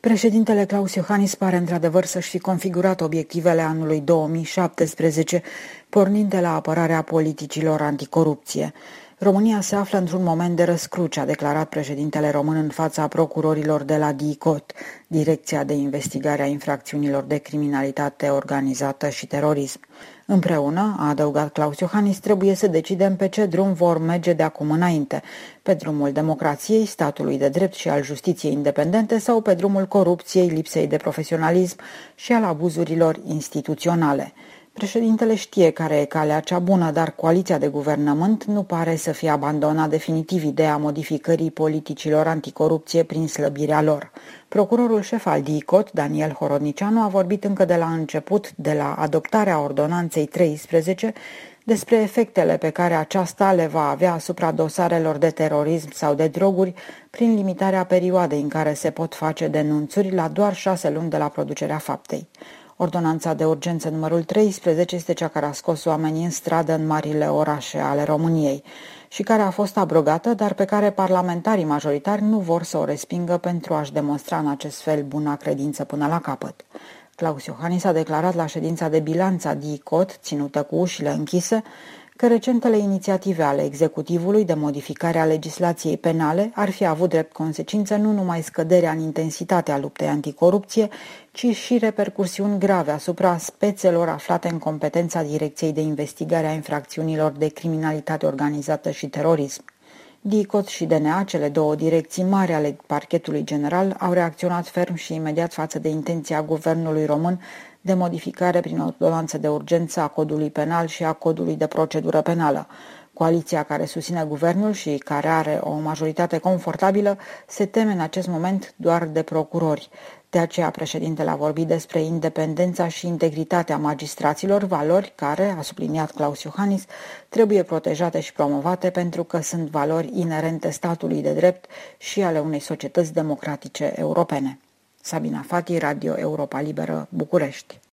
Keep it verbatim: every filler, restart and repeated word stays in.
Președintele Klaus Iohannis pare într-adevăr să-și fi configurat obiectivele anului două mii șaptesprezece, pornind de la apărarea politicilor anticorupție. România se află într-un moment de răscruce, a declarat președintele român în fața procurorilor de la DICOT, Direcția de Investigare a Infracțiunilor de Criminalitate Organizată și Terorism. Împreună, a adăugat Klaus Iohannis, trebuie să decidem pe ce drum vor merge de acum înainte, pe drumul democrației, statului de drept și al justiției independente sau pe drumul corupției, lipsei de profesionalism și al abuzurilor instituționale. Președintele știe care e calea cea bună, dar coaliția de guvernământ nu pare să fie abandonat definitiv ideea modificării politicilor anticorupție prin slăbirea lor. Procurorul șef al DICOT, Daniel Horodnicianu, a vorbit încă de la început, de la adoptarea ordonanței treisprezece, despre efectele pe care aceasta le va avea asupra dosarelor de terorism sau de droguri prin limitarea perioadei în care se pot face denunțuri la doar șase luni de la producerea faptei. Ordonanța de urgență numărul treisprezece este cea care a scos oamenii în stradă în marile orașe ale României și care a fost abrogată, dar pe care parlamentarii majoritari nu vor să o respingă pentru a-și demonstra în acest fel buna credință până la capăt. Klaus Iohannis a declarat la ședința de bilanț a DICOT, ținută cu ușile închise, că recentele inițiative ale executivului de modificare a legislației penale ar fi avut drept consecință nu numai scăderea în intensitatea luptei anticorupție, ci și repercursiuni grave asupra spețelor aflate în competența Direcției de Investigare a Infracțiunilor de Criminalitate Organizată și Terorism. DICOT și D N A, cele două direcții mari ale Parchetului General, au reacționat ferm și imediat față de intenția guvernului român de modificare prin ordonanță de urgență a codului penal și a codului de procedură penală. Coaliția care susține guvernul și care are o majoritate confortabilă se teme în acest moment doar de procurori. De aceea președintele a vorbit despre independența și integritatea magistraților, valori care, a subliniat Klaus Iohannis, trebuie protejate și promovate pentru că sunt valori inerente statului de drept și ale unei societăți democratice europene. Sabina Fati, Radio Europa Liberă, București.